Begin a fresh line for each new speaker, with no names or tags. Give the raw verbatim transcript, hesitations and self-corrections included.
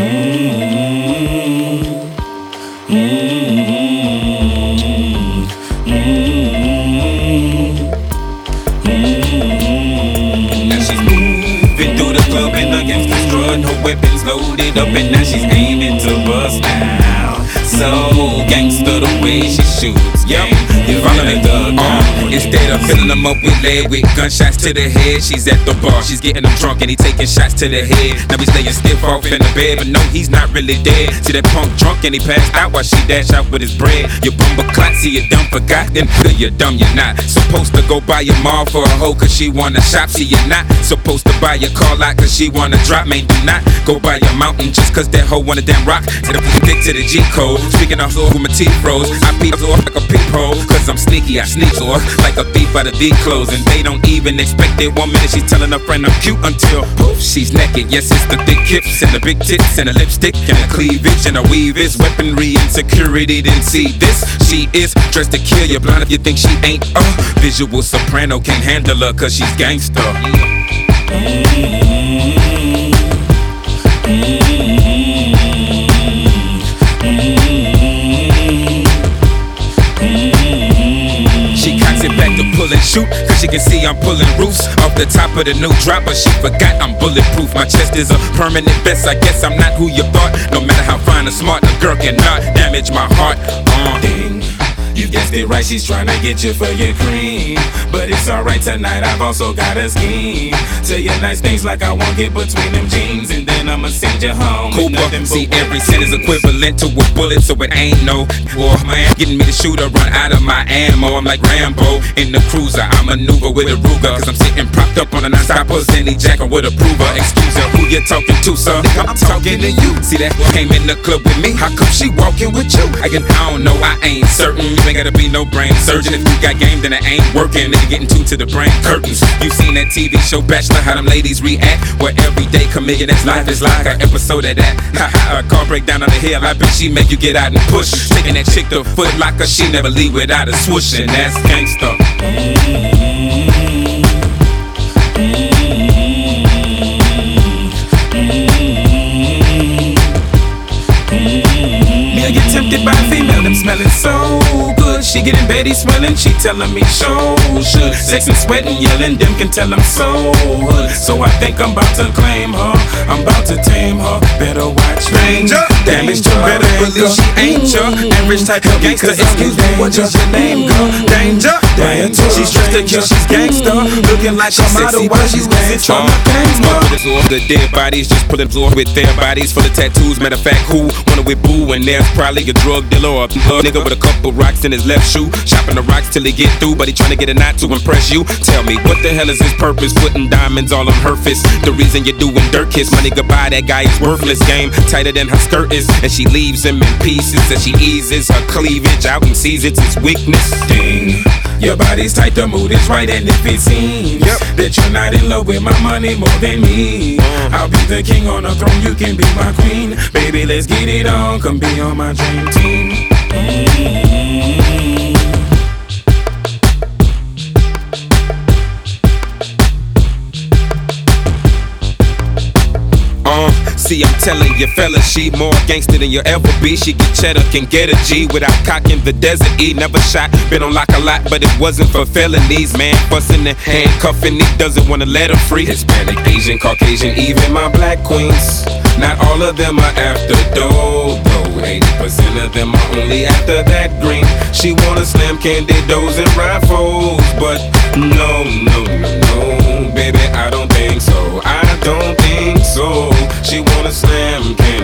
Weapons loaded up and now she's aiming to bust now. So gangster the way she shoots, yeah. You follow the thug uh, instead of filling them up with lead with gunshots to the head. She's at the bar, she's getting them drunk and he taking shots to the head. Now he's laying stiff off in the bed, but no, he's not really dead. See that punk drunk and he passed out while she dash out with his bread. You bumper clot, see you dumb forgotten, good you're dumb, you're not supposed to go buy your mom for a hoe cause she wanna shop. See you're not supposed to buy your car lot cause she wanna drop. Man, do not go buy your mountain just cause that hoe wanna damn rock. Said if we stick to the G code, speaking off with my teeth froze, I peep off like a peephole cause I'm sneaky, I sneak off like a thief by the D clothes. And they don't even expect it. One minute she's telling her friend I'm cute until poof, she's naked. Yes, it's the thick hips and the big tits and the lipstick and the cleavage and the weave is weaponry and security. Didn't see this. She is dressed to kill you blind if you think she ain't a visual soprano. Can't handle her cause she's gangster. She cocks it back to pull and shoot cause she can see I'm pulling roofs off the top of the new drop, but she forgot I'm bulletproof. My chest is a permanent vest. I guess I'm not who you thought. No matter how fine or smart, a girl cannot damage my heart. uh. Ding, you guessed it right, she's trying to get you for your cream. But it's alright tonight, I've also got a scheme. Tell you nice things like I won't get between them jeans, and then I'ma send you home. Cooper, see every cent is equivalent to a bullet, so it ain't no war. Man, getting me to shoot or run out of my ammo. I'm like Rambo in the cruiser, I maneuver with a Ruger cause I'm sitting propped up on a non-stopper. Sandy Jacker would approve her. Excuse her, who you talking to, sir? I'm talking to you. See that came in the club with me, how come she walking with you? I, can, I don't know, I ain't certain. You ain't gotta be no brain surgeon. If you got game, then it ain't working. Nigga getting two to the brain curtains. You seen that T V show Bachelor, how them ladies react? Where everyday comedian, that's life is like an episode of that. Ha ha, a car break down on the hill, I bet she make you get out and push. Taking that chick to Foot Locker, she never leave without a swoosh, and that's gangsta. Me, I get tempted by a female, them smelling so good. She getting Betty swelling, she telling me show should. Sex and sweating, yelling, them can tell I'm so hood. So I think I'm about to claim her, I'm about to tame her. Better watch danger, damage to better believe she ain't your average type of gangster. Excuse me, what is your name, girl? Danger, danger. She's dressed to kill, she's gangster. Looking like she's sexy, but she's gangster. The dead bodies just pulling floor with their bodies full of tattoos. Matter of fact, who wanna with boo? And there's probably a drug dealer or a nigga with a couple rocks in his left shoe, chopping the rocks till he get through, but he trying to get a knot to impress you. Tell me, what the hell is his purpose? Putting diamonds all on her fist. The reason you're doing dirt kiss, money goodbye, that guy is worthless. Game tighter than her skirt is, and she leaves him in pieces as she eases her cleavage out and sees it's his weakness. Ding, your body's tight, the mood is right, and if it seems yep. that you're not in love with my money more than me, uh. I'll be the king on the throne, you can be my queen. Baby, let's get it on, come be on my dream team. Mm-hmm. Uh, see, I'm telling you, fella, she more gangster than you'll ever be. She get cheddar, can get a G without cocking the desert E. Never shot, been on lock a lot, but it wasn't for felonies. Man, fussing and handcuffing, he doesn't wanna let her free. Hispanic, Asian, Caucasian, even my black queens. Not all of them are after dough, though eighty percent of them are only after that green. She wanna slam candidos and rifles, but no, no, no, no, baby, I don't think so. I don't think so. She wanna slam candidos.